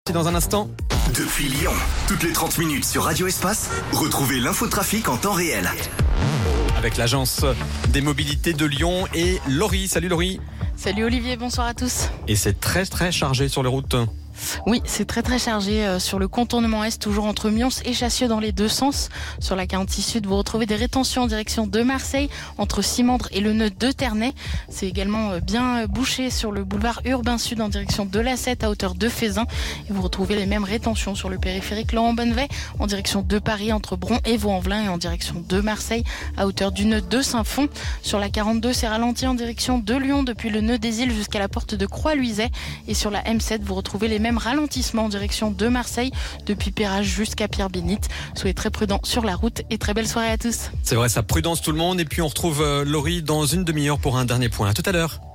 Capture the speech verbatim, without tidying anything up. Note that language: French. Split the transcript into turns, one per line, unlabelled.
Dans un instant.
Depuis Lyon, toutes les trente minutes sur Radio Espace, retrouvez l'infotrafic en temps réel.
Avec l'agence des mobilités de Lyon et Laurie. Salut Laurie.
Salut Olivier, bonsoir à tous.
Et c'est très très chargé sur les routes.
Oui, c'est très très chargé euh, sur le contournement est, toujours entre Mions et Chassieux dans les deux sens. Sur la quarante-six Sud, vous retrouvez des rétentions en direction de Marseille, entre Simandre et le nœud de Ternay. C'est également euh, bien bouché sur le boulevard Urbain Sud en direction de la Sète à hauteur de Fézin. Et vous retrouvez les mêmes rétentions sur le périphérique Laurent Bonnevet en direction de Paris, entre Bron et Vaux-en-Velin, et en direction de Marseille à hauteur du nœud de Saint-Fond. Sur la quarante-deux, c'est ralenti en direction de Lyon depuis le nœud des Îles jusqu'à la porte de Croix-Luiset. Et sur la M sept, vous retrouvez les mêmes ralentissement en direction de Marseille depuis Perrache jusqu'à Pierre-Bénite. Soyez très prudents sur la route et très belle soirée à tous.
C'est vrai, ça, prudence tout le monde. Et puis on retrouve euh, Laurie dans une demi-heure pour un dernier point. À tout à l'heure.